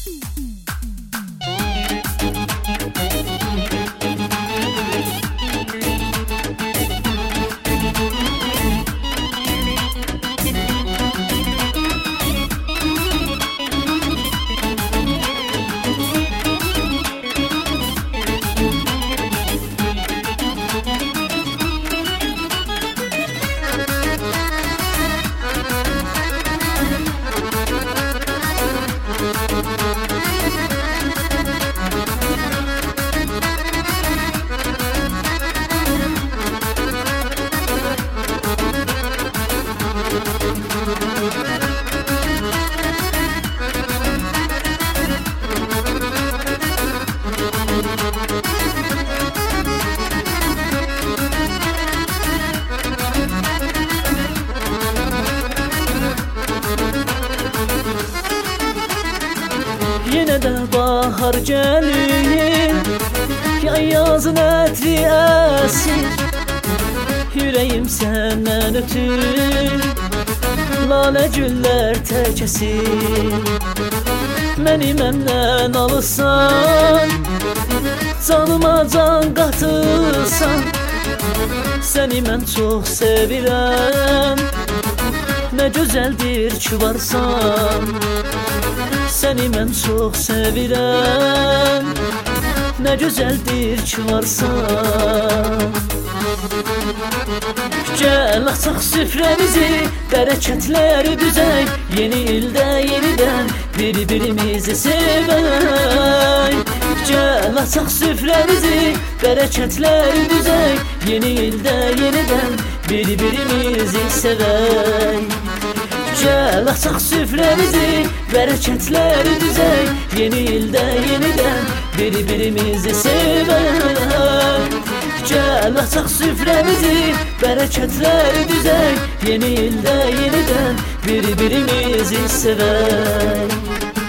Yenə də bahar gəlir, yay yazın ətri əsir. Ürəyim səndən ötür, lalə güllər təkəsir. Məni məndən alırsan, canıma can qatırsan. Səni mən çox sevirəm, nə gözəldir ki varsan. Səni mən çox sevirəm, nə gözəldir ki varsan. Gəl açaq süfrəmizi, bərəkətləri düzək. Yeni ildə yenidən bir-birimizi sevək. Gəl açaq süfrəmizi, bərəkətləri düzək. Yeni ildə yenidən bir-birimizi sevək. Gəl açaq süfrəmizi, bərəkətləri düzək. Yeni ildə yenidən bir-birimizi sevək. Gəl açaq süfrəmizi, bərəkətləri düzək. Yeni ildə yenidən bir-birimizi sevək.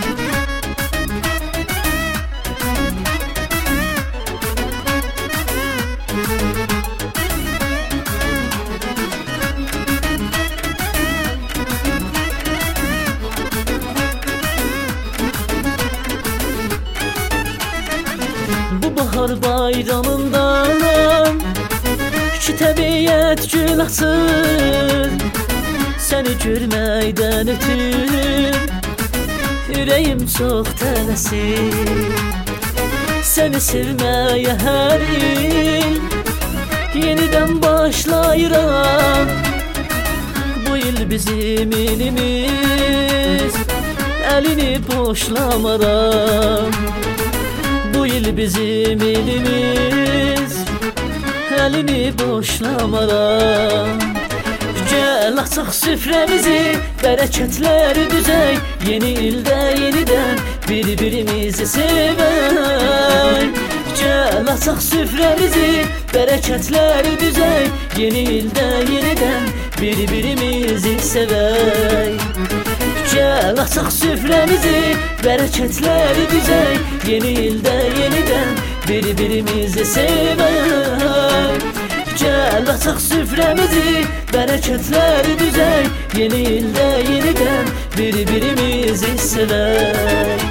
Bahar bayramından ki təbiət gül açır. Səni görməkdən ötür ürəyim çox tələsir. Səni sevməyə hər il yenidən başlayıram. Bu il bizim ilimiz, əlini boşlamaram. Bu il bizim ilimiz, əlini boşlamaram. Gəl açaq süfrəmizi, bərəkətləri düzək. Yeni ildə yenidən bir-birimizi sevək. Gəl açaq süfrəmizi, bərəkətləri düzək. Yeni ildə yenidən bir-birimizi sevək. Gəl açaq süfrəmizi, bərəkətləri düzək. Yeni ildə yenidən bir-birimizi sevək. Gəl açaq süfrəmizi, bərəkətləri düzək. Yeni ildə yenidən bir-birimizi sevək.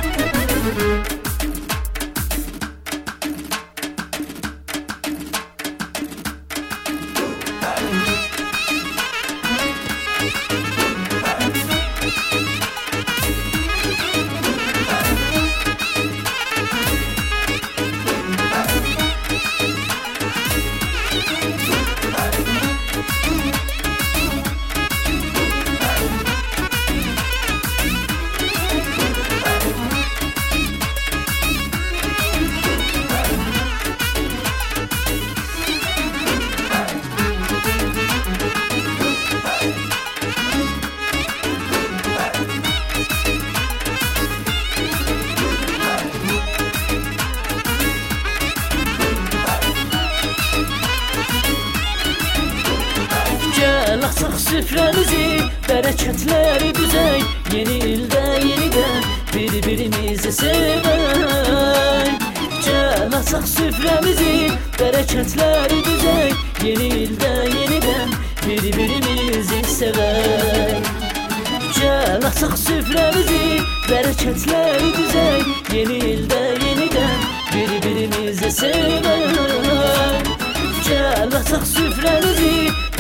Açaq süfrəmizi, bərəkətləri düzək. Yeni ildə yenidən bir-birimizi sevək. Gəl açaq süfrəmizi, bərəkətləri düzək. Yeni ildə yenidən bir-birimizi sevək. Gel açaq süfrəmizi, bərəkətləri düzək. Yeni ildə yenidən bir-birimizi sevək. Gel açaq süfrəmizi,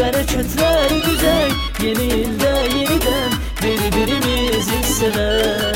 bərəkətləri düzək. Yeni ildə yenidən bir-birimizi sevək.